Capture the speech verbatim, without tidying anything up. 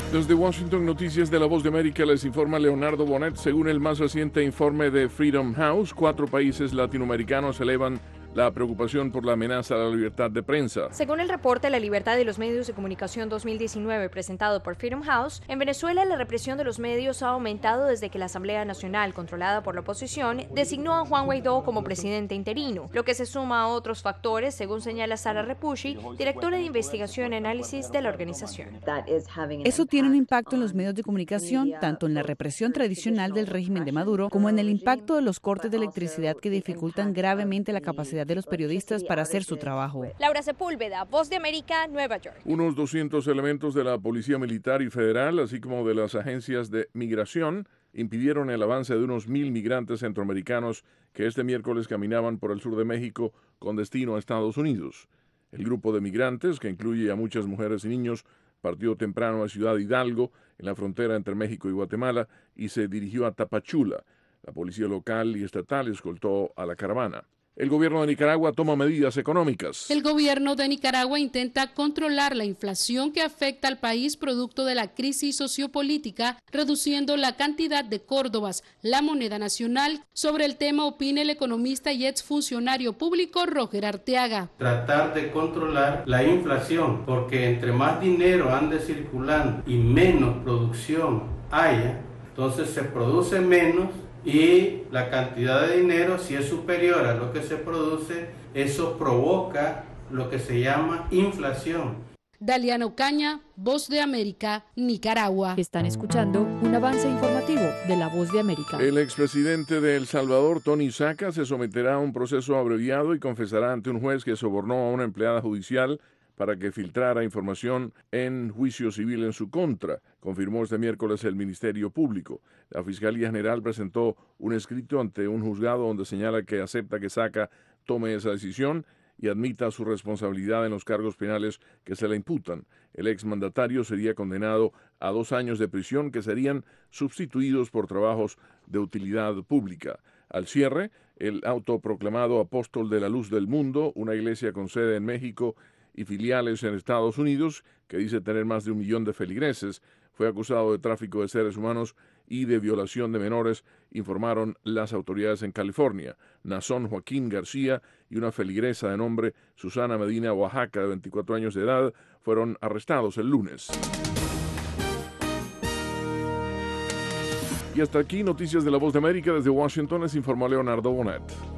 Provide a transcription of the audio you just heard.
Desde Washington, Noticias de la Voz de América, les informa Leonardo Bonet. Según el más reciente informe de Freedom House, cuatro países latinoamericanos elevan la preocupación por la amenaza a la libertad de prensa. Según el reporte La libertad de los medios de comunicación dos mil diecinueve presentado por Freedom House, en Venezuela la represión de los medios ha aumentado desde que la Asamblea Nacional, controlada por la oposición, designó a Juan Guaidó como presidente interino, lo que se suma a otros factores, según señala Sara Repucci, directora de investigación y análisis de la organización. Eso tiene un impacto en los medios de comunicación, tanto en la represión tradicional del régimen de Maduro, como en el impacto de los cortes de electricidad que dificultan gravemente la capacidad de los periodistas para hacer su trabajo. Laura Sepúlveda, Voz de América, Nueva York. Unos doscientos elementos de la Policía Militar y Federal, así como de las agencias de migración, impidieron el avance de unos mil migrantes centroamericanos que este miércoles caminaban por el sur de México con destino a Estados Unidos. El grupo de migrantes, que incluye a muchas mujeres y niños, partió temprano a Ciudad Hidalgo, en la frontera entre México y Guatemala, y se dirigió a Tapachula. La policía local y estatal escoltó a la caravana. El gobierno de Nicaragua toma medidas económicas. El gobierno de Nicaragua intenta controlar la inflación que afecta al país producto de la crisis sociopolítica, reduciendo la cantidad de córdobas, la moneda nacional. Sobre el tema opina el economista y exfuncionario público Roger Arteaga. Tratar de controlar la inflación, porque entre más dinero ande circulando y menos producción haya, entonces se produce menos. Y la cantidad de dinero, si es superior a lo que se produce, eso provoca lo que se llama inflación. Daliana Ocaña, Voz de América, Nicaragua. Están escuchando un avance informativo de la Voz de América. El expresidente de El Salvador, Tony Saca, se someterá a un proceso abreviado y confesará ante un juez que sobornó a una empleada judicial para que filtrara información en juicio civil en su contra, confirmó este miércoles el Ministerio Público. La Fiscalía General presentó un escrito ante un juzgado donde señala que acepta que Saca tome esa decisión y admita su responsabilidad en los cargos penales que se le imputan. El exmandatario sería condenado a dos años de prisión que serían sustituidos por trabajos de utilidad pública. Al cierre, el autoproclamado apóstol de la luz del mundo, una iglesia con sede en México y filiales en Estados Unidos, que dice tener más de un millón de feligreses, fue acusado de tráfico de seres humanos y de violación de menores, informaron las autoridades en California. Nazón Joaquín García y una feligresa de nombre Susana Medina Oaxaca, de veinticuatro años de edad, fueron arrestados el lunes. Y hasta aquí, Noticias de la Voz de América. Desde Washington les informó Leonardo Bonet.